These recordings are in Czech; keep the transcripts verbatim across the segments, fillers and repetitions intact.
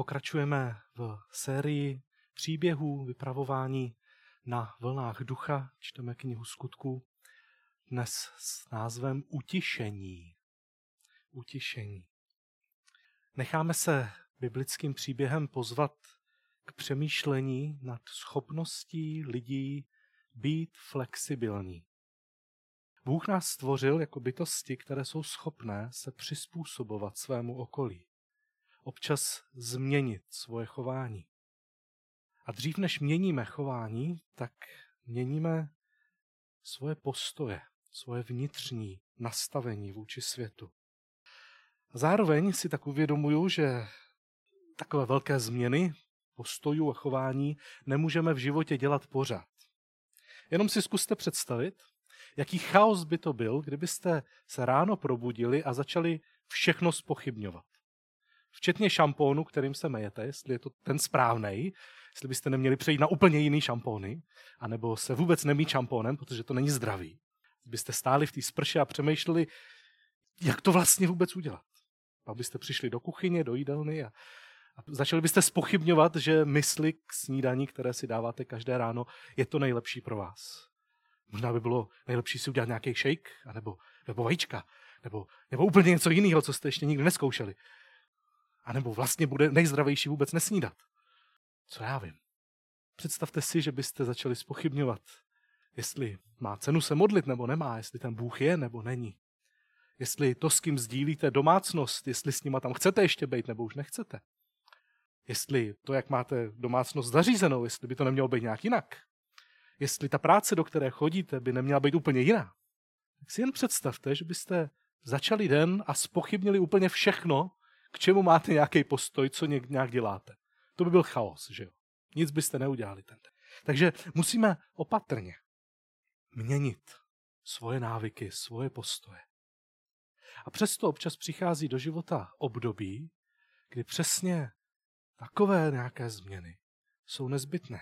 Pokračujeme v sérii příběhů vypravování na vlnách ducha. Čteme knihu Skutků dnes s názvem Utišení. Utišení. Necháme se biblickým příběhem pozvat k přemýšlení nad schopností lidí být flexibilní. Bůh nás stvořil jako bytosti, které jsou schopné se přizpůsobovat svému okolí. Občas změnit svoje chování. A dřív než měníme chování, tak měníme svoje postoje, svoje vnitřní nastavení vůči světu. A zároveň si tak uvědomuju, že takové velké změny postojů a chování nemůžeme v životě dělat pořád. Jenom si zkuste představit, jaký chaos by to byl, kdybyste se ráno probudili a začali všechno zpochybňovat. Včetně šampónu, kterým se mejete, jestli je to ten správnej, jestli byste neměli přejít na úplně jiný šampóny, anebo se vůbec nemít šampónem, protože to není zdravý. Byste stáli v té sprše a přemýšleli, jak to vlastně vůbec udělat. Pak byste přišli do kuchyně, do jídelny a, a začali byste zpochybňovat, že mysli k snídani, které si dáváte každé ráno, je to nejlepší pro vás. Možná by bylo nejlepší si udělat nějaký shake, anebo, nebo vajíčka, nebo, nebo úplně něco jiného, co jste ještě nikdy nezkoušeli. A nebo vlastně bude nejzdravější vůbec nesnídat. Co já vím. Představte si, že byste začali zpochybňovat, jestli má cenu se modlit nebo nemá, jestli ten Bůh je nebo není. Jestli to, s kým sdílíte domácnost, jestli s nima tam chcete ještě být nebo už nechcete. Jestli to, jak máte domácnost zařízenou, jestli by to nemělo být nějak jinak. Jestli ta práce, do které chodíte, by neměla být úplně jiná. Tak si jen představte, že byste začali den a zpochybnili úplně všechno, k čemu máte nějaký postoj, co nějak děláte. To by byl chaos, že jo? Nic byste neudělali ten den. Takže musíme opatrně měnit svoje návyky, svoje postoje. A přesto občas přichází do života období, kdy přesně takové nějaké změny jsou nezbytné.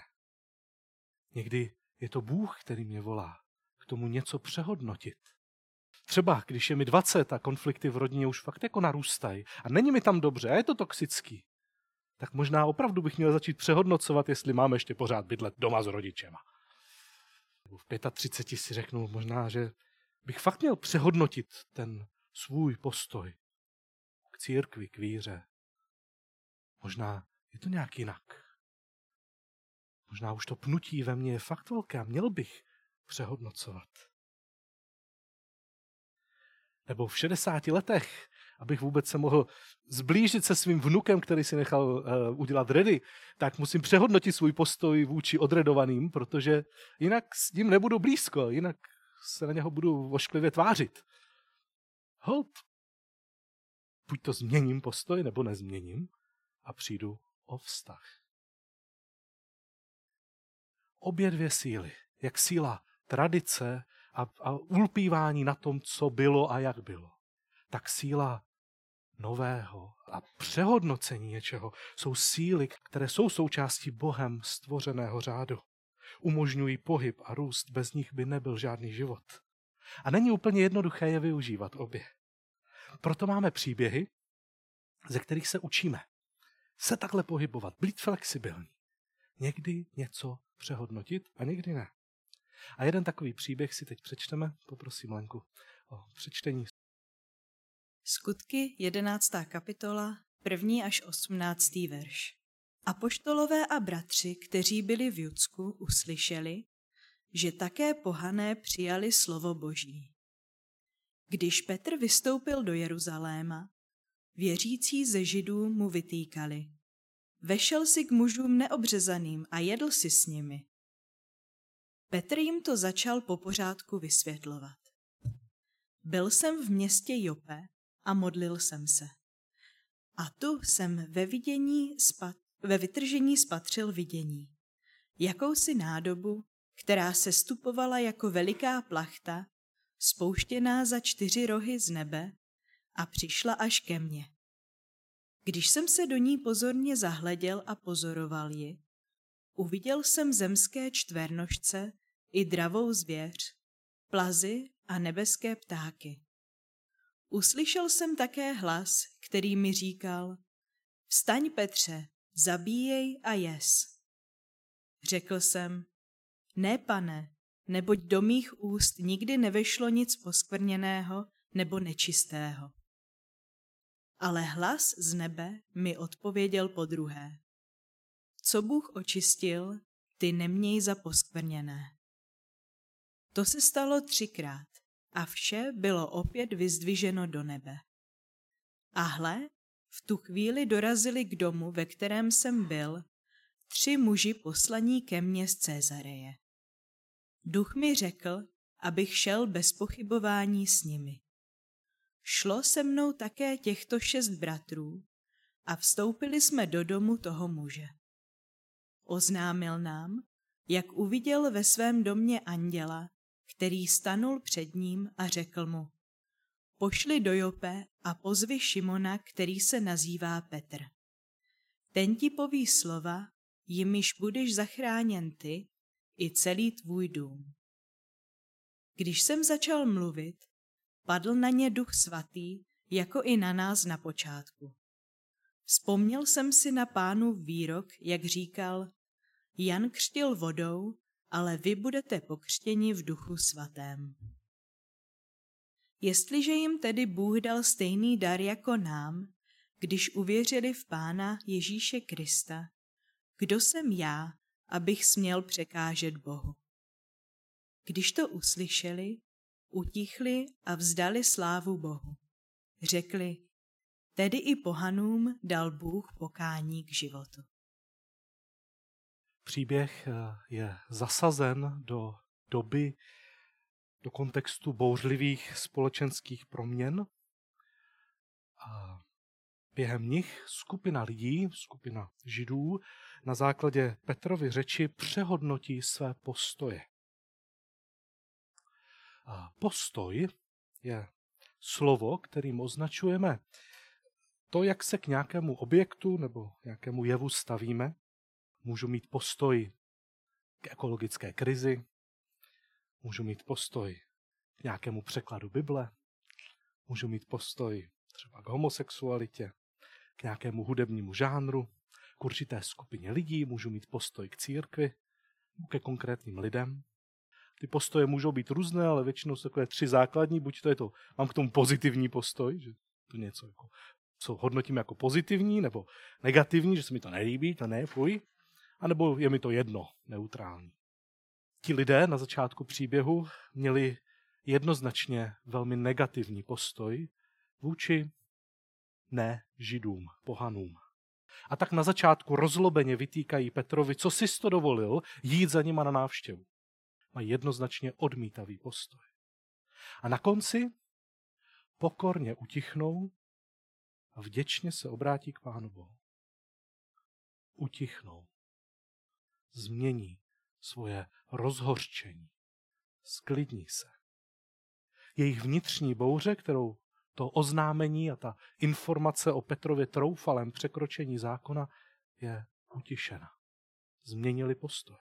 Někdy je to Bůh, který mě volá k tomu něco přehodnotit. Třeba, když je mi dvacet a konflikty v rodině už fakt jako narůstají a není mi tam dobře a je to toxický, tak možná opravdu bych měl začít přehodnocovat, jestli mám ještě pořád bydlet doma s rodičema. V třiceti pěti si řeknu možná, že bych fakt měl přehodnotit ten svůj postoj k církvi, k víře. Možná je to nějak jinak. Možná už to pnutí ve mně je fakt velké a měl bych přehodnocovat. Nebo v šedesáti letech, abych vůbec se mohl zblížit se svým vnukem, který si nechal uh, udělat redy, tak musím přehodnotit svůj postoj vůči odredovaným, protože jinak s ním nebudu blízko, jinak se na něho budu ošklivě tvářit. Holt. Buď to změním postoj, nebo nezměním a přijdu o vztah. Obě dvě síly, jak síla tradice a, a ulpívání na tom, co bylo a jak bylo, tak síla nového a přehodnocení něčeho jsou síly, které jsou součástí Bohem stvořeného řádu. Umožňují pohyb a růst, bez nich by nebyl žádný život. A není úplně jednoduché je využívat obě. Proto máme příběhy, ze kterých se učíme. Se takhle pohybovat, být flexibilní. Někdy něco přehodnotit a někdy ne. A jeden takový příběh si teď přečteme. Poprosím Lenku o přečtení. Skutky, jedenáctá kapitola, první až osmnáctý verš. Apoštolové a bratři, kteří byli v Judsku, uslyšeli, že také pohané přijali slovo Boží. Když Petr vystoupil do Jeruzaléma, věřící ze Židů mu vytýkali: Vešel si k mužům neobřezaným a jedl si s nimi. Petr jim to začal po pořádku vysvětlovat. Byl jsem v městě Jope a modlil jsem se. A tu jsem ve, vidění spat, ve vytržení spatřil vidění. Jakousi nádobu, která se stupovala jako veliká plachta, spouštěná za čtyři rohy z nebe a přišla až ke mně. Když jsem se do ní pozorně zahleděl a pozoroval ji, uviděl jsem zemské čtvernožce i dravou zvěř, plazy a nebeské ptáky. Uslyšel jsem také hlas, který mi říkal: Vstaň, Petře, zabíjej a jes. Řekl jsem, ne, pane, neboť do mých úst nikdy nevešlo nic poskvrněného nebo nečistého. Ale hlas z nebe mi odpověděl podruhé. Co Bůh očistil, ty neměj za poskvrněné. To se stalo třikrát a vše bylo opět vyzdviženo do nebe. A hle, v tu chvíli dorazili k domu, ve kterém jsem byl, tři muži poslaní ke mně z Cezareje. Duch mi řekl, abych šel bez pochybování s nimi. Šlo se mnou také těchto šest bratrů a vstoupili jsme do domu toho muže. Oznámil nám, jak uviděl ve svém domě anděla, který stanul před ním a řekl mu, pošli do Jope a pozvi Šimona, který se nazývá Petr. Ten ti poví slova, jimiž budeš zachráněn ty i celý tvůj dům. Když jsem začal mluvit, padl na ně Duch Svatý, jako i na nás na počátku. Vzpomněl jsem si na Pánův výrok, jak říkal, Jan křtil vodou, ale vy budete pokřtěni v Duchu Svatém. Jestliže jim tedy Bůh dal stejný dar jako nám, když uvěřili v Pána Ježíše Krista, kdo jsem já, abych směl překážet Bohu? Když to uslyšeli, utichli a vzdali slávu Bohu. Řekli, tedy i pohanům dal Bůh pokání k životu. Příběh je zasazen do doby, do kontextu bouřlivých společenských proměn. A během nich skupina lidí, skupina Židů, na základě Petrovy řeči přehodnotí své postoje. A postoj je slovo, kterým označujeme to, jak se k nějakému objektu nebo nějakému jevu stavíme. Můžu mít postoj k ekologické krizi, můžu mít postoj k nějakému překladu Bible, můžu mít postoj třeba k homosexualitě, k nějakému hudebnímu žánru, k určité skupině lidí, můžu mít postoj k církvi, ke konkrétním lidem. Ty postoje můžou být různé, ale většinou jsou takové tři základní, buď to je to, mám k tomu pozitivní postoj, že to něco jako, co hodnotím jako pozitivní, nebo negativní, že se mi to nelíbí, to ne, fuj, anebo je mi to jedno, neutrální. Ti lidé na začátku příběhu měli jednoznačně velmi negativní postoj vůči ne Židům, pohanům. A tak na začátku rozlobeně vytýkají Petrovi, co jsi to dovolil jít za nima na návštěvu. Mají jednoznačně odmítavý postoj. A na konci pokorně utichnou a vděčně se obrátí k Pánu Bohu. Utichnou. Změní svoje rozhořčení. Sklidní se. Jejich vnitřní bouře, kterou to oznámení a ta informace o Petrově troufalém překročení zákona je utišena. Změnili postoj.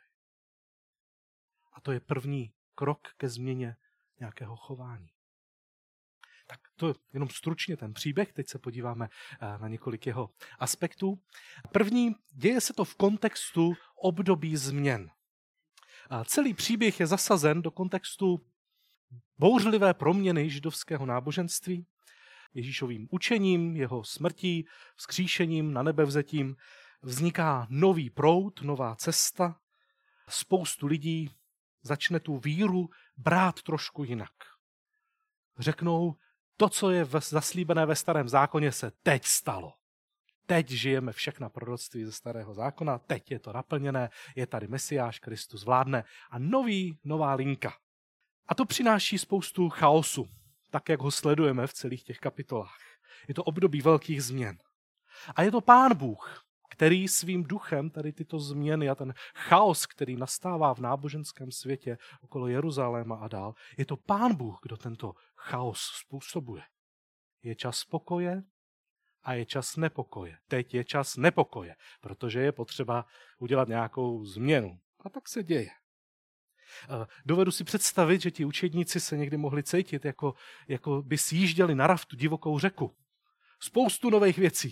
A to je první krok ke změně nějakého chování. Tak to je jenom stručně ten příběh, teď se podíváme na několik jeho aspektů. První, děje se to v kontextu období změn. A celý příběh je zasazen do kontextu bouřlivé proměny židovského náboženství, Ježíšovým učením, jeho smrtí, vzkříšením, nanebevzetím. Vzniká nový proud, nová cesta. Spoustu lidí začne tu víru brát trošku jinak. Řeknou, to, co je zaslíbené ve starém zákoně, se teď stalo. Teď žijeme všechna proroctví ze starého zákona, teď je to naplněné, je tady Mesiáš, Kristus vládne a nový, nová linka. A to přináší spoustu chaosu, tak jak ho sledujeme v celých těch kapitolách. Je to období velkých změn. A je to Pán Bůh, který svým duchem tady tyto změny a ten chaos, který nastává v náboženském světě okolo Jeruzaléma a dál, je to Pán Bůh, kdo tento chaos způsobuje. Je čas pokoje a je čas nepokoje. Teď je čas nepokoje, protože je potřeba udělat nějakou změnu. A tak se děje. Dovedu si představit, že ti učedníci se někdy mohli cítit, jako, jako by sjížděli na raftu divokou řeku. Spoustu nových věcí.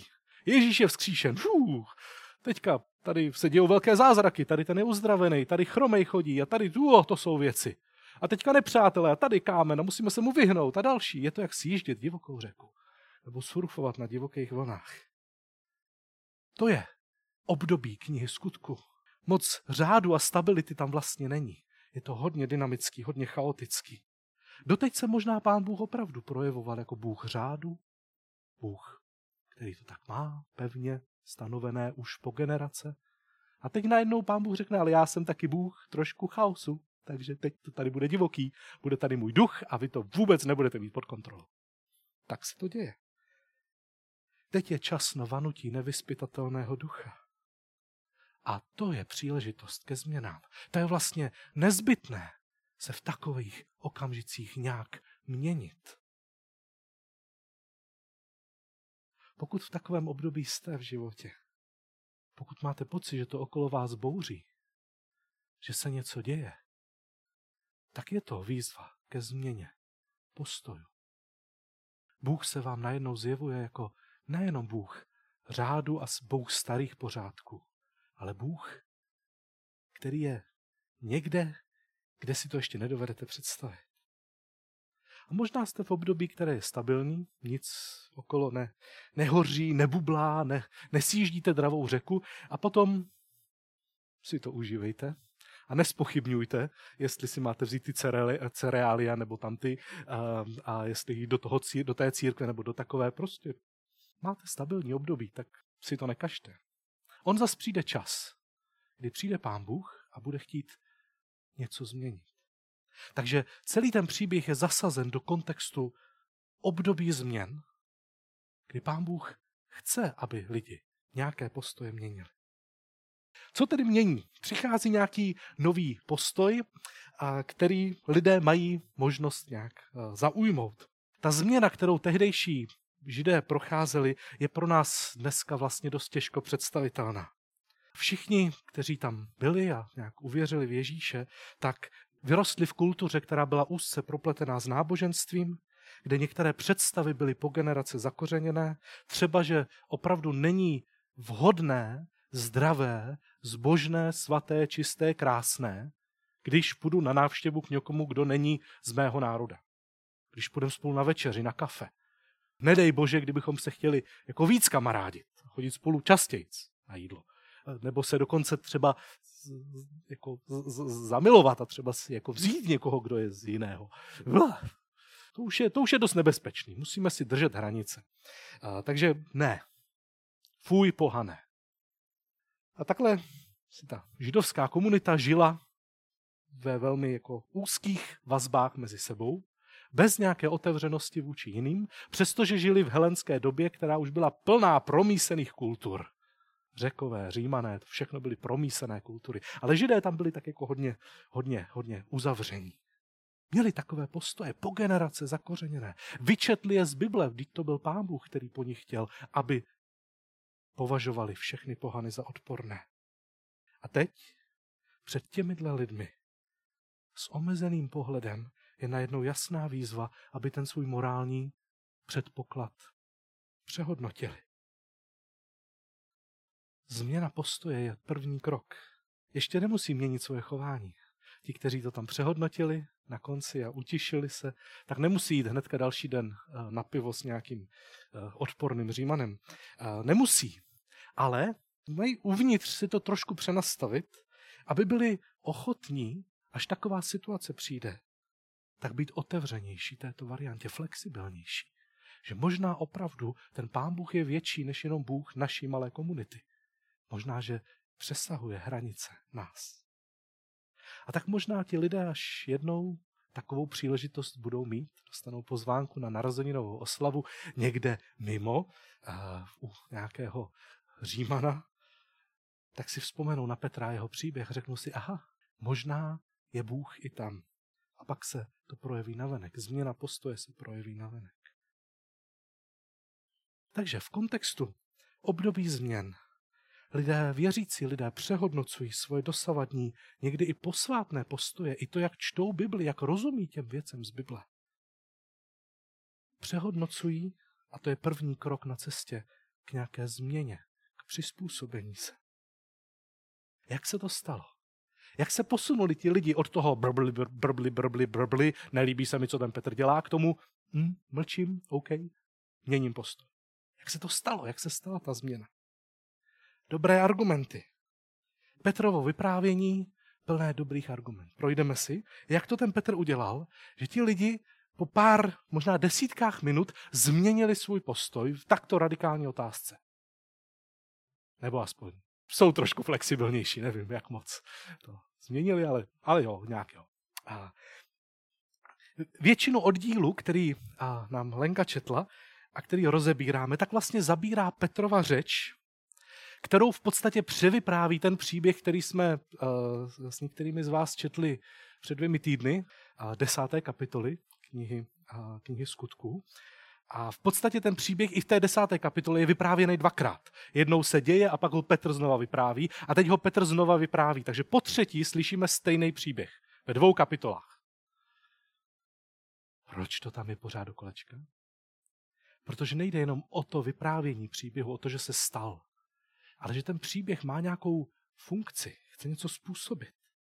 Ježíš je vzkříšen. Fuh, teďka tady se dějou velké zázraky, tady ten je uzdravený, tady chromej chodí a tady uh, to jsou věci. A teďka nepřátelé, a tady kámen a musíme se mu vyhnout a další. Je to jak sjíždět divokou řeku nebo surfovat na divokých vlnách. To je období knihy Skutku. Moc řádu a stability tam vlastně není. Je to hodně dynamický, hodně chaotický. Doteď se možná Pán Bůh opravdu projevoval jako Bůh řádu, Bůh, který to tak má pevně stanovené už po generace. A teď najednou Pán Bůh řekne, ale já jsem taky Bůh trošku chaosu, takže teď to tady bude divoký, bude tady můj duch a vy to vůbec nebudete mít pod kontrolou. Tak se to děje. Teď je čas na vanutí nevyzpytatelného ducha. A to je příležitost ke změnám. To je vlastně nezbytné se v takových okamžicích nějak měnit. Pokud v takovém období jste v životě, pokud máte pocit, že to okolo vás bouří, že se něco děje, tak je to výzva ke změně postoju. Bůh se vám najednou zjevuje jako nejenom Bůh řádu a Bůh starých pořádků, ale Bůh, který je někde, kde si to ještě nedovedete představit. A možná jste v období, které je stabilní, nic okolo ne, nehoří, nebublá, ne, nesjíždíte dravou řeku a potom si to užívejte a nespochybňujte, jestli si máte vzít ty cereália nebo tamty a, a jestli jít do, toho, do té církve nebo do takové, prostě máte stabilní období, tak si to nekažte. On zas přijde čas, kdy přijde Pán Bůh a bude chtít něco změnit. Takže celý ten příběh je zasazen do kontextu období změn, kdy Pán Bůh chce, aby lidi nějaké postoje měnili. Co tedy mění? Přichází nějaký nový postoj, který lidé mají možnost nějak zaujmout. Ta změna, kterou tehdejší Židé procházeli, je pro nás dneska vlastně dost těžko představitelná. Všichni, kteří tam byli a nějak uvěřili v Ježíše, tak vyrostli v kultuře, která byla úzce propletená s náboženstvím, kde některé představy byly po generace zakořeněné, třeba že opravdu není vhodné, zdravé, zbožné, svaté, čisté, krásné, když půjdu na návštěvu k někomu, kdo není z mého národa. Když půjdeme spolu na večeři, na kafe. Nedej Bože, kdybychom se chtěli jako víc kamarádit, chodit spolu častějc na jídlo. Nebo se dokonce třeba jako zamilovat a třeba si jako vzít někoho, kdo je z jiného. To už je, to už je dost nebezpečný. Musíme si držet hranice. A, takže ne. Fuj, pohané. A takhle si ta židovská komunita žila ve velmi jako úzkých vazbách mezi sebou, bez nějaké otevřenosti vůči jiným, přestože žili v helenské době, která už byla plná promísených kultur. Řekové, Římané, to všechno byly promísené kultury. Ale Židé tam byli tak jako hodně, hodně, hodně uzavření. Měli takové postoje, po generace zakořeněné. Vyčetli je z Bible, vždyť to byl Pán Bůh, který po nich chtěl, aby považovali všechny pohany za odporné. A teď před těmihle lidmi s omezeným pohledem je najednou jasná výzva, aby ten svůj morální předpoklad přehodnotili. Změna postoje je první krok. Ještě nemusí měnit svoje chování. Ti, kteří to tam přehodnotili na konci a utišili se, tak nemusí jít hnedka další den na pivo s nějakým odporným Římanem. Nemusí. Ale mají uvnitř si to trošku přenastavit, aby byli ochotní, až taková situace přijde, tak být otevřenější této variantě, flexibilnější. Že možná opravdu ten Pán Bůh je větší než jenom Bůh naší malé komunity. Možná, že přesahuje hranice nás. A tak možná ti lidé až jednou takovou příležitost budou mít, dostanou pozvánku na narozeninovou oslavu někde mimo, uh, u nějakého Římana, tak si vzpomenou na Petra a jeho příběh, řeknou si, aha, možná je Bůh i tam. A pak se to projeví navenek. Změna postoje se projeví navenek. Takže v kontextu období změn lidé, věřící lidé přehodnocují svoje dosavadní, někdy i posvátné postoje, i to, jak čtou Bibli, jak rozumí těm věcem z Bible. Přehodnocují, a to je první krok na cestě k nějaké změně, k přizpůsobení se. Jak se to stalo? Jak se posunuli ti lidi od toho brbli, brbli, brbli, brbli, nelíbí se mi, co ten Petr dělá, k tomu hm, mlčím, OK, měním postoj. Jak se to stalo? Jak se stala ta změna? Dobré argumenty. Petrovo vyprávění plné dobrých argumentů. Projdeme si, jak to ten Petr udělal, že ti lidi po pár, možná desítkách minut změnili svůj postoj v takto radikální otázce. Nebo aspoň jsou trošku flexibilnější, nevím, jak moc to změnili, ale, ale jo, nějak jo. A většinu oddílu, který a, nám Lenka četla a který rozebíráme, tak vlastně zabírá Petrova řeč, kterou v podstatě převypráví ten příběh, který jsme uh, s některými z vás četli před dvěmi týdny, uh, desáté kapitoly knihy, uh, knihy Skutků. A v podstatě ten příběh i v té desáté kapitole je vyprávěný dvakrát. Jednou se děje a pak ho Petr znova vypráví a teď ho Petr znova vypráví. Takže po třetí slyšíme stejný příběh ve dvou kapitolách. Proč to tam je pořád do kolečka? Protože nejde jenom o to vyprávění příběhu, o to, že se stal, ale že ten příběh má nějakou funkci, chce něco způsobit.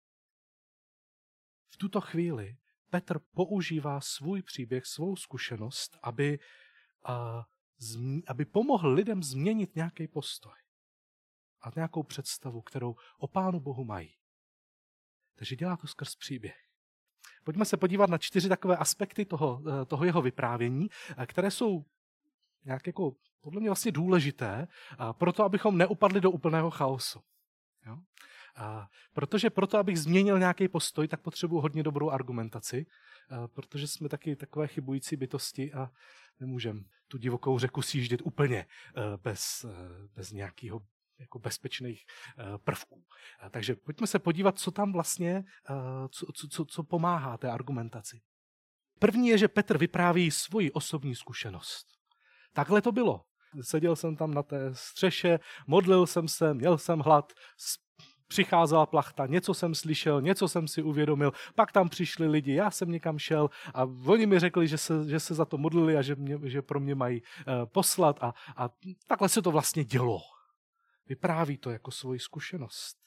V tuto chvíli Petr používá svůj příběh, svou zkušenost, aby, a, zmi, aby pomohl lidem změnit nějaký postoj a nějakou představu, kterou o Pánu Bohu mají. Takže dělá to skrz příběh. Pojďme se podívat na čtyři takové aspekty toho, toho jeho vyprávění, které jsou nějak jako podle mě vlastně důležité, proto abychom neupadli do úplného chaosu. Jo? A protože proto, abych změnil nějaký postoj, tak potřebuji hodně dobrou argumentaci, protože jsme taky takové chybující bytosti a nemůžeme tu divokou řeku sjíždět úplně bez, bez nějakého jako bezpečných prvků. Takže pojďme se podívat, co tam vlastně, co, co, co pomáhá té argumentaci. První je, že Petr vypráví svoji osobní zkušenost. Takhle to bylo. Seděl jsem tam na té střeše, modlil jsem se, měl jsem hlad, přicházela plachta, něco jsem slyšel, něco jsem si uvědomil, pak tam přišli lidi, já jsem někam šel a oni mi řekli, že se, že se za to modlili a že, mě, že pro mě mají uh, poslat a, a takhle se to vlastně dělo. Vypráví to jako svoji zkušenost.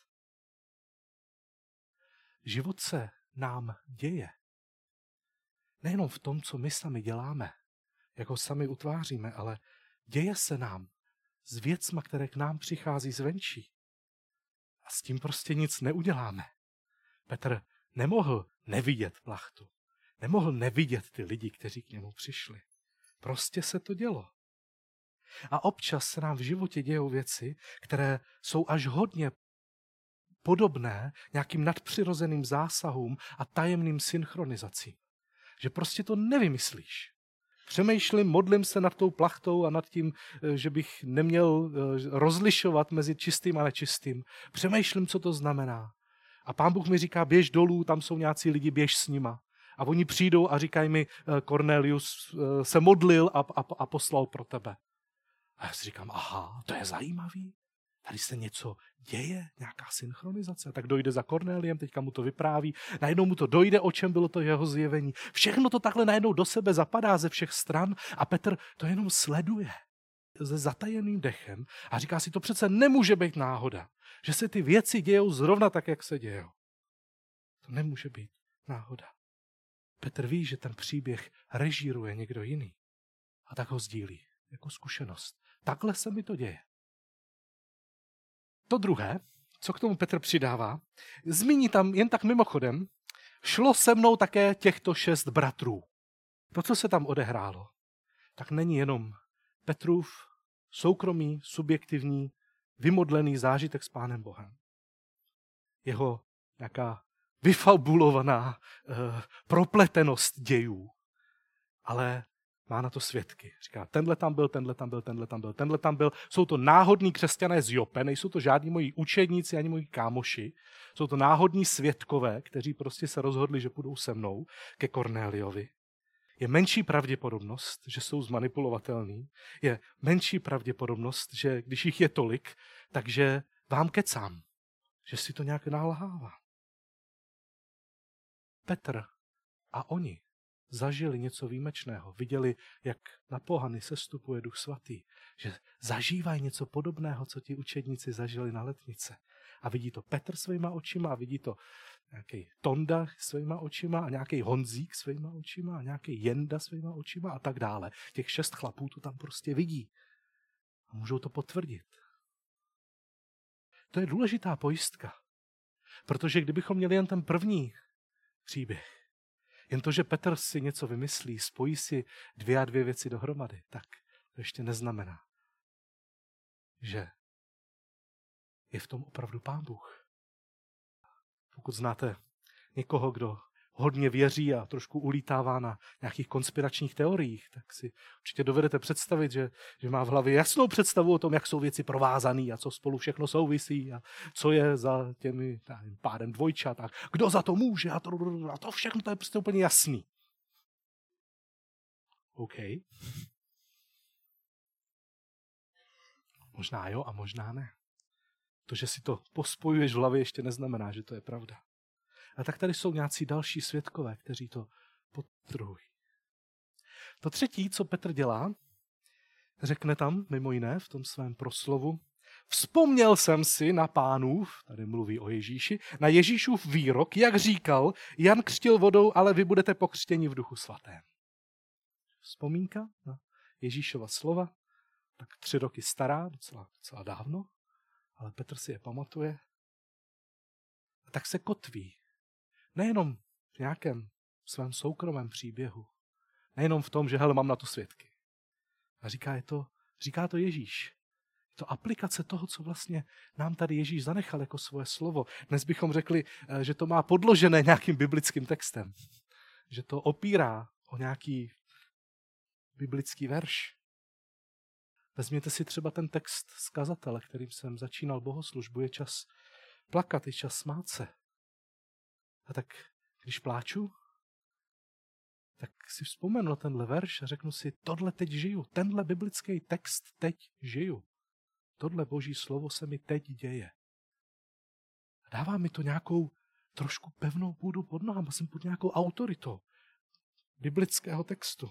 Život se nám děje. Nejenom v tom, co my sami děláme, jak ho sami utváříme, ale děje se nám s věcma, které k nám přichází zvenčí. A s tím prostě nic neuděláme. Petr nemohl nevidět plachtu. Nemohl nevidět ty lidi, kteří k němu přišli. Prostě se to dělo. A občas se nám v životě dějou věci, které jsou až hodně podobné nějakým nadpřirozeným zásahům a tajemným synchronizacím. Že prostě to nevymyslíš. Přemýšlím, modlím se nad tou plachtou a nad tím, že bych neměl rozlišovat mezi čistým a nečistým. Přemýšlím, co to znamená. A Pán Bůh mi říká, běž dolů, tam jsou nějací lidi, běž s nima. A oni přijdou a říkají mi, Cornelius se modlil a, a, a poslal pro tebe. A já si říkám, aha, to je zajímavý. Tady se něco děje, nějaká synchronizace. Tak dojde za Kornéliem, teďka mu to vypráví, najednou mu to dojde, o čem bylo to jeho zjevení. Všechno to takhle najednou do sebe zapadá ze všech stran a Petr to jenom sleduje se zatajeným dechem a říká si, to přece nemůže být náhoda, že se ty věci dějou zrovna tak, jak se dějou. To nemůže být náhoda. Petr ví, že ten příběh režíruje někdo jiný a tak ho sdílí jako zkušenost. Takhle se mi to děje. To druhé, co k tomu Petr přidává, zmíní tam jen tak mimochodem, šlo se mnou také těchto šest bratrů. To, co se tam odehrálo, tak není jenom Petrův soukromý, subjektivní, vymodlený zážitek s Pánem Bohem. Jeho nějaká vyfabulovaná uh, propletenost dějů, ale má na to svědky. Říká, tenhle tam byl, tenhle tam byl, tenhle tam byl, tenhle tam byl. Jsou to náhodní křesťané z Jope, nejsou to žádní moji učedníci ani moji kámoši. Jsou to náhodní svědkové, kteří prostě se rozhodli, že půjdou se mnou ke Kornéliovi. Je menší pravděpodobnost, že jsou zmanipulovatelní. Je menší pravděpodobnost, že když jich je tolik, takže vám kecám. Že si to nějak nalhává. Petr a oni zažili něco výjimečného, viděli, jak na pohany sestupuje Duch Svatý, že zažívají něco podobného, co ti učedníci zažili na Letnice. A vidí to Petr svýma očima a vidí to nějaký Tonda svýma očima a nějaký Honzík svýma očima a nějaký Jenda svýma očima a tak dále. Těch šest chlapů to tam prostě vidí. A můžou to potvrdit. To je důležitá pojistka. Protože kdybychom měli jen ten první příběh, jen to, že Petr si něco vymyslí, spojí si dvě a dvě věci dohromady, tak to ještě neznamená, že je v tom opravdu Pán Bůh. Pokud znáte někoho, kdo hodně věří a trošku ulítává na nějakých konspiračních teoriích, tak si určitě dovedete představit, že, že má v hlavě jasnou představu o tom, jak jsou věci provázané a co spolu všechno souvisí a co je za těmi nevím, pádem dvojčat a kdo za to může a to, a to všechno to je prostě úplně jasný. OK. Možná jo a možná ne. To, že si to pospojuješ v hlavě, ještě neznamená, že to je pravda. A tak tady jsou nějací další svědkové, kteří to podtrhují. To třetí, co Petr dělá, řekne tam mimo jiné v tom svém proslovu, vzpomněl jsem si na Pánův, tady mluví o Ježíši, na Ježíšův výrok, jak říkal, Jan křtil vodou, ale vy budete pokřtěni v Duchu Svatém. Vzpomínka na Ježíšova slova, tak tři roky stará, docela, docela dávno, ale Petr si je pamatuje. A tak se kotví. Nejenom v nějakém svém soukromém příběhu. Nejenom v tom, že hele, mám na to svědky. A říká, je to, říká to Ježíš. Je to aplikace toho, co vlastně nám tady Ježíš zanechal jako svoje slovo. Dnes bychom řekli, že to má podložené nějakým biblickým textem. Že to opírá o nějaký biblický verš. Vezměte si třeba ten text z kazatele, kterým jsem začínal bohoslužbu. Je čas plakat, je čas smát se. A tak, když pláču, tak si vzpomenu na tenhle verš a řeknu si, tohle teď žiju, tenhle biblický text teď žiju. Tohle boží slovo se mi teď děje. A dává mi to nějakou trošku pevnou půdu pod nohama, jsem pod nějakou autoritou biblického textu.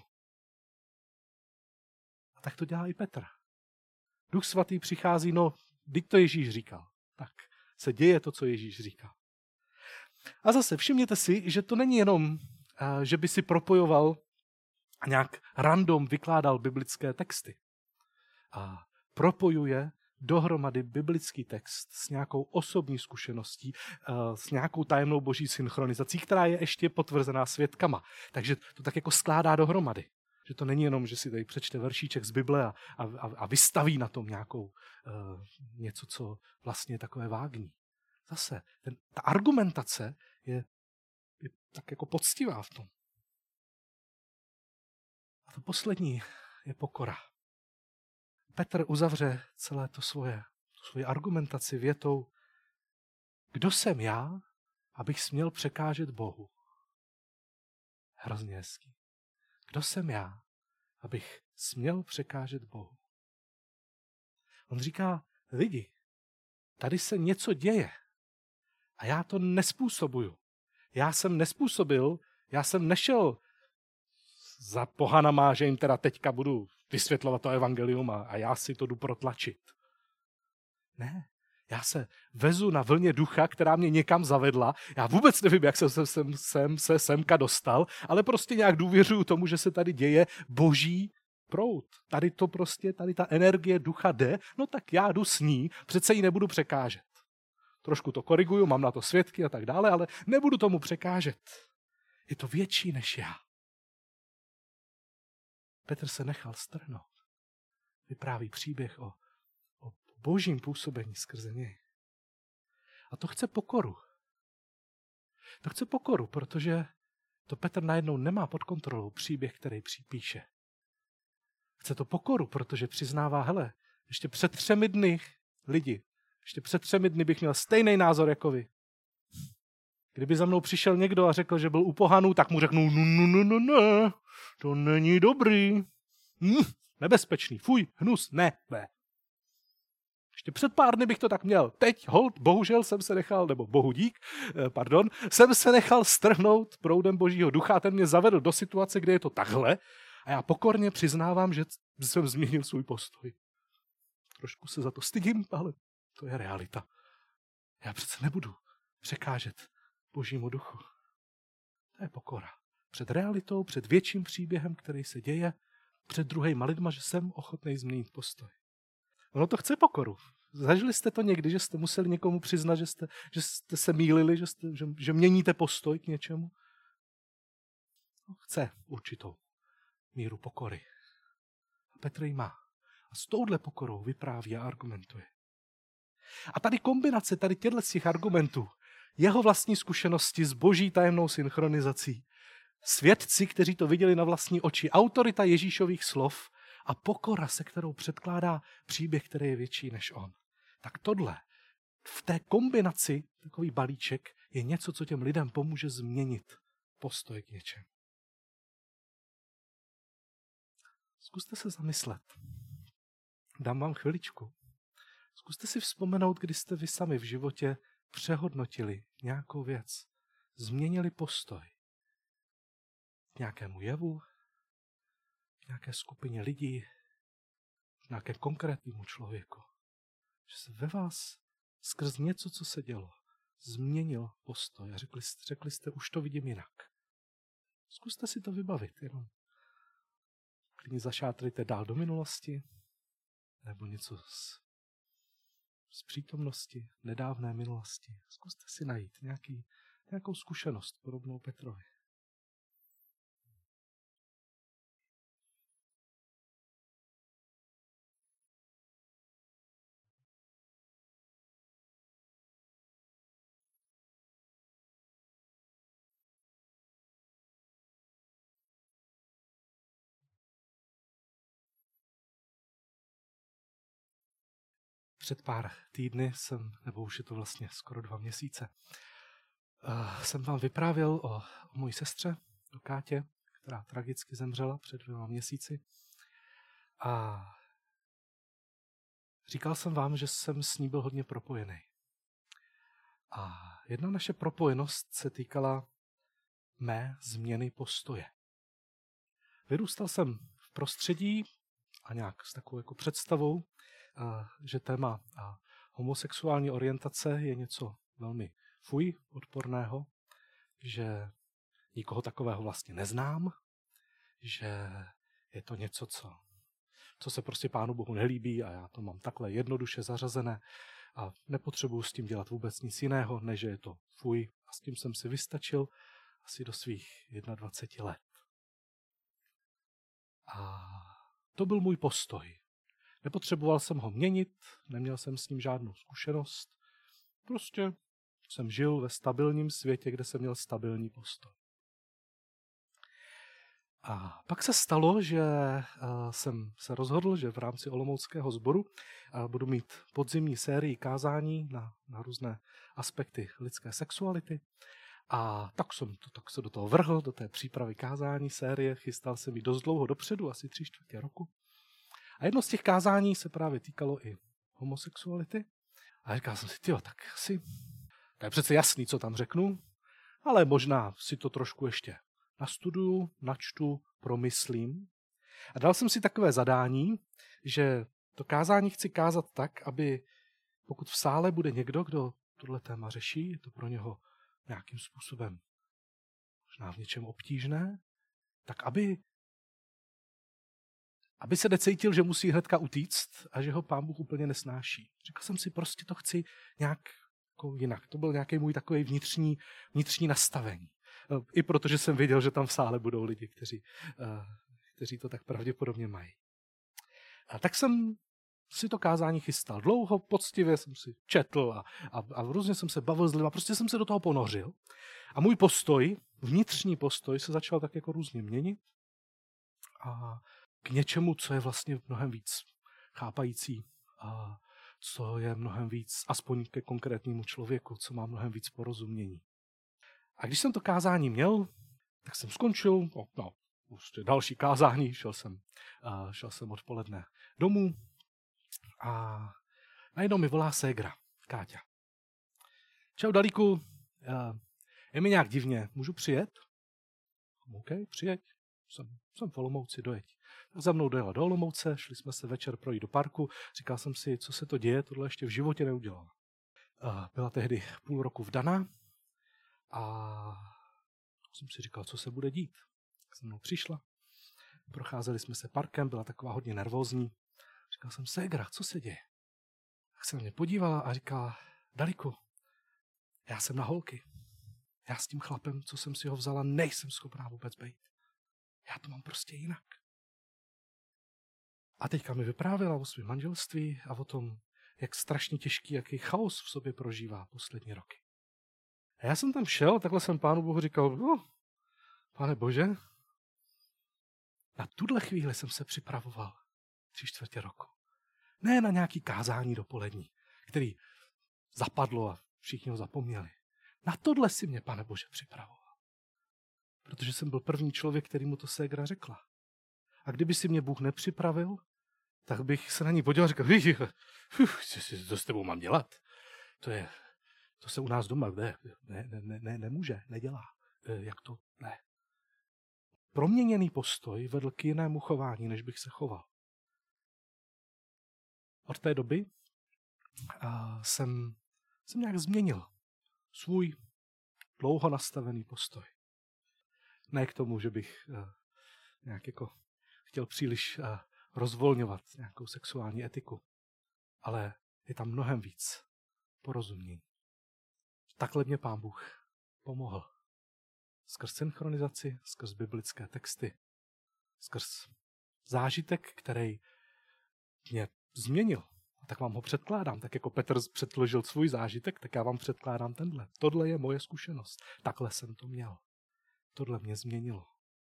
A tak to dělá i Petr. Duch Svatý přichází, no, vždyť to Ježíš říkal. Tak se děje to, co Ježíš říkal. A zase všimněte si, že to není jenom, že by si propojoval a nějak random vykládal biblické texty. A propojuje dohromady biblický text s nějakou osobní zkušeností, s nějakou tajemnou boží synchronizací, která je ještě potvrzená svědkama. Takže to tak jako skládá dohromady. Že to není jenom, že si tady přečte veršíček z Bible a, a, a vystaví na tom nějakou uh, něco, co vlastně je takové vágní. Zase, ten, ta argumentace je, je tak jako poctivá v tom. A to poslední je pokora. Petr uzavře celé to svoje, tu svoji argumentaci větou, kdo jsem já, abych směl překážet Bohu. Hrozně hezký. Kdo jsem já, abych směl překážet Bohu? On říká, lidi, tady se něco děje a já to nespůsobuju. Já jsem nespůsobil, já jsem nešel za pohanama, že jim teda teďka budu vysvětlovat to evangelium a, a já si to jdu protlačit. Ne, já se vezu na vlně ducha, která mě někam zavedla. Já vůbec nevím, jak jsem, jsem, jsem se semka dostal, ale prostě nějak důvěřuju tomu, že se tady děje boží proud. Tady to prostě, tady ta energie ducha jde, no tak já jdu s ní, přece ji nebudu překážet. Trošku to koriguju, mám na to svědky a tak dále, ale nebudu tomu překážet. Je to větší než já. Petr se nechal strhnout. Vypráví příběh o, o božím působení skrze něj. A to chce pokoru. To chce pokoru, protože to Petr najednou nemá pod kontrolou příběh, který připíše. Chce to pokoru, protože přiznává, hele, ještě před třemi dny lidi, ještě před třemi dny bych měl stejný názor jako vy. Kdyby za mnou přišel někdo a řekl, že byl u pohanů, tak mu řeknu, no, no, no, no, no, to není dobrý. Hm, nebezpečný, fuj, hnus, ne, ne. Ještě před pár dny bych to tak měl. Teď, hold, bohužel jsem se nechal, nebo bohu dík, pardon, jsem se nechal strhnout proudem Božího ducha a ten mě zavedl do situace, kde je to takhle a já pokorně přiznávám, že jsem změnil svůj postoj. Trošku se za to stydím, ale to je realita. Já přece nebudu překážet Božímu duchu. To je pokora. Před realitou, před větším příběhem, který se děje, před druhýma lidma, že jsem ochotný změnit postoj. Ono to chce pokoru. Zažili jste to někdy, že jste museli někomu přiznat, že jste, že jste se mýlili, že, jste, že, že měníte postoj k něčemu? No, chce určitou míru pokory. A Petr ji má. A s touhle pokorou vypráví a argumentuje. A tady kombinace tady těchto z těch argumentů, jeho vlastní zkušenosti s Boží tajemnou synchronizací, svědci, kteří to viděli na vlastní oči, autorita Ježíšových slov a pokora, se kterou předkládá příběh, který je větší než on. Tak tohle, v té kombinaci, takový balíček, je něco, co těm lidem pomůže změnit postoj k něčemu. Zkuste se zamyslet. Dám vám chviličku. Zkuste si vzpomenout, kdy jste vy sami v životě přehodnotili nějakou věc, změnili postoj k nějakému jevu, k nějaké skupině lidí, k nějaké konkrétnímu člověku. Že se ve vás skrz něco, co se dělo, změnil postoj a řekli, řekli jste, už to vidím jinak. Zkuste si to vybavit, jenom klidně zašátrejte dál do minulosti, nebo něco z, z přítomnosti, nedávné minulosti. Zkuste si najít nějaký, nějakou zkušenost podobnou Petrovi. Před pár týdny jsem, nebo už je to vlastně skoro dva měsíce, uh, jsem vám vyprávěl o, o mojí sestře, o Kátě, která tragicky zemřela před dvěma měsíci. A říkal jsem vám, že jsem s ní byl hodně propojený. A jedna naše propojenost se týkala mé změny postoje. Vyrůstal jsem v prostředí a nějak s takovou jako představou, že téma homosexuální orientace je něco velmi fuj, odporného, že nikoho takového vlastně neznám, že je to něco, co, co se prostě Pánu Bohu nelíbí a já to mám takhle jednoduše zařazené a nepotřebuji s tím dělat vůbec nic jiného, než že je to fuj a s tím jsem si vystačil asi do svých dvaceti jedna let. A to byl můj postoj. Nepotřeboval jsem ho měnit, neměl jsem s ním žádnou zkušenost. Prostě jsem žil ve stabilním světě, kde jsem měl stabilní postoj. A pak se stalo, že jsem se rozhodl, že v rámci Olomouckého sboru budu mít podzimní sérii kázání na, na různé aspekty lidské sexuality. A tak jsem to, tak se do toho vrhl, do té přípravy kázání série, chystal jsem ji dost dlouho dopředu, asi tři čtvrtě roku. A jedno z těch kázání se právě týkalo i homosexuality. A říkal jsem si, tyjo, tak asi, to je přece jasný, co tam řeknu, ale možná si to trošku ještě nastuduju, načtu, promyslím. A dal jsem si takové zadání, že to kázání chci kázat tak, aby pokud v sále bude někdo, kdo tohle téma řeší, je to pro něho nějakým způsobem možná v něčem obtížné, tak aby aby se necítil, že musí hnedka utíct a že ho Pán Bůh úplně nesnáší. Řekl jsem si, prostě to chci nějak jako jinak. To byl nějaký můj takový vnitřní, vnitřní nastavení. I protože jsem viděl, že tam v sále budou lidi, kteří, kteří to tak pravděpodobně mají. A tak jsem si to kázání chystal. Dlouho, poctivě jsem si četl a, a, a různě jsem se bavil s lidmi. Prostě jsem se do toho ponořil. A můj postoj, vnitřní postoj, se začal tak jako různě měnit. A k něčemu, co je vlastně mnohem víc chápající a co je mnohem víc, aspoň ke konkrétnímu člověku, co má mnohem víc porozumění. A když jsem to kázání měl, tak jsem skončil, no, no prostě další kázání, šel jsem, uh, šel jsem odpoledne domů a Najednou mi volá ségra, Káťa. Čau, Dalíku, je mi nějak divně, můžu přijet? OK, přijeď, jsem, jsem v Olomouci, dojeď. Tak za mnou dojela do Olomouce, šli jsme se večer projít do parku, říkal jsem si, co se to děje, tohle ještě v životě neudělala. Byla tehdy půl roku vdaná a jsem si říkal, co se bude dít. Se mnou přišla, procházeli jsme se parkem, byla taková hodně nervózní. Říkal jsem, ségra, co se děje? Tak se na mě podívala a říkala, Dalíku, já jsem na holky. Já s tím chlapem, co jsem si ho vzala, nejsem schopná vůbec být. Já to mám prostě jinak. A teďka mi vyprávěla o svém manželství a o tom, jak strašně těžký, jaký chaos v sobě prožívá poslední roky. A já jsem tam šel, takhle jsem Pánu Bohu říkal, no, Pane Bože, na tuhle chvíli jsem se připravoval tři čtvrtě roku. Ne na nějaký kázání dopolední, který zapadlo a všichni ho zapomněli. Na tohle si mě, Pane Bože, připravoval. Protože jsem byl první člověk, který mu to ségra řekla. A kdyby si mě Bůh nepřipravil, tak bych se na ní podíval a říkal, co s tebou mám dělat? To je, to se u nás doma ne, ne, ne, ne, nemůže, nedělá. Jak to? Ne. Proměněný postoj vedl k jinému chování, než bych se choval. Od té doby a, jsem, jsem nějak změnil svůj dlouho nastavený postoj. Ne k tomu, že bych a, nějak jako chtěl příliš a, rozvolňovat nějakou sexuální etiku, ale je tam mnohem víc porozumění. Takhle mě Pán Bůh pomohl. Skrz synchronizaci, skrz biblické texty, skrz zážitek, který mě změnil. A tak vám ho předkládám. Tak jako Petr předložil svůj zážitek, tak já vám předkládám tenhle. Tohle je moje zkušenost. Takhle jsem to měl. Tohle mě změnilo.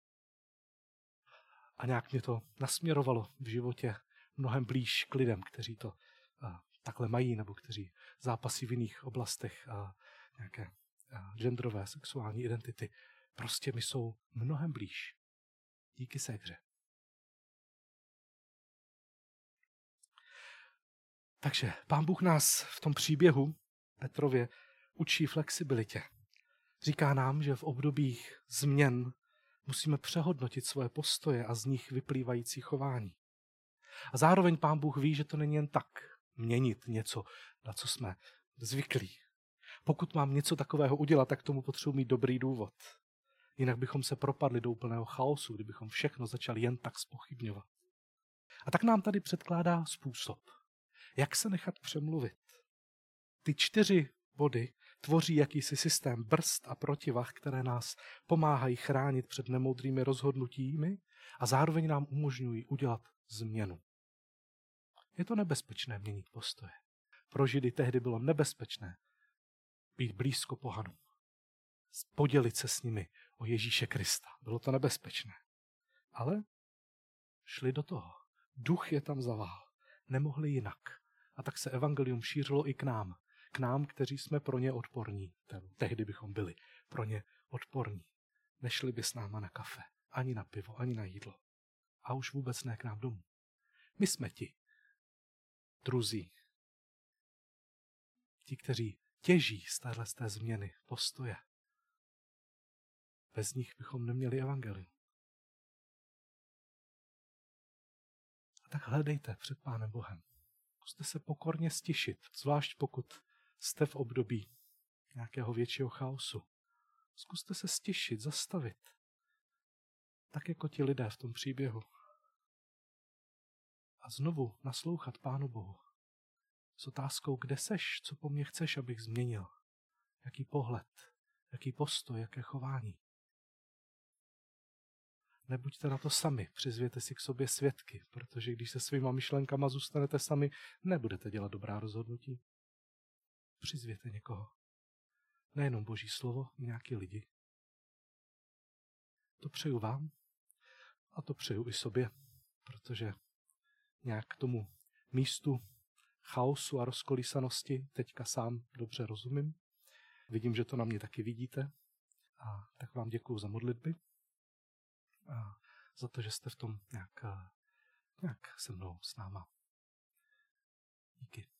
A nějak mě to nasměrovalo v životě mnohem blíž k lidem, kteří to a, takhle mají, nebo kteří zápasí v jiných oblastech a, nějaké a, genderové, sexuální identity. Prostě mi jsou mnohem blíž. Díky ségře. Takže Pán Bůh nás v tom příběhu Petrově učí flexibilitě. Říká nám, že v obdobích změn musíme přehodnotit svoje postoje a z nich vyplývající chování. A zároveň Pán Bůh ví, že to není jen tak měnit něco, na co jsme zvyklí. Pokud mám něco takového udělat, tak tomu potřebuji mít dobrý důvod. Jinak bychom se propadli do úplného chaosu, kdybychom všechno začali jen tak zpochybňovat. A tak nám tady předkládá způsob, jak se nechat přemluvit. Ty čtyři body tvoří jakýsi systém brzd a protivah, které nás pomáhají chránit před nemoudrými rozhodnutími a zároveň nám umožňují udělat změnu. Je to nebezpečné měnit postoje. Pro Židy tehdy bylo nebezpečné být blízko pohanům. Podělit se s nimi o Ježíše Krista. Bylo to nebezpečné. Ale šli do toho. Duch je tam zavál. Nemohli jinak. A tak se evangelium šířilo i k nám. K nám, kteří jsme pro ně odporní. Tehdy bychom byli pro ně odporní. Nešli by s náma na kafe, ani na pivo, ani na jídlo. A už vůbec ne k nám domů. My jsme ti druzí. Ti, kteří těží z téhle z té změny postoje. Bez nich bychom neměli evangelium. A tak hledejte před Pánem Bohem. Zkuste se pokorně stišit, zvlášť pokud jste v období nějakého většího chaosu. Zkuste se stišit, zastavit. Tak jako ti lidé v tom příběhu. A znovu naslouchat Pánu Bohu. S otázkou, kde seš, co po mně chceš, abych změnil. Jaký pohled, jaký postoj, jaké chování. Nebuďte na to sami, přizvěte si k sobě svědky, protože když se svýma myšlenkama zůstanete sami, nebudete dělat dobrá rozhodnutí. Přizvěte někoho. Nejenom Boží slovo, nějaký lidi. To přeju vám a to přeju i sobě, protože nějak k tomu místu chaosu a rozkolísanosti teďka sám dobře rozumím. Vidím, že to na mě taky vidíte. A tak vám děkuju za modlitby. A za to, že jste v tom nějak, nějak se mnou, s náma. Díky.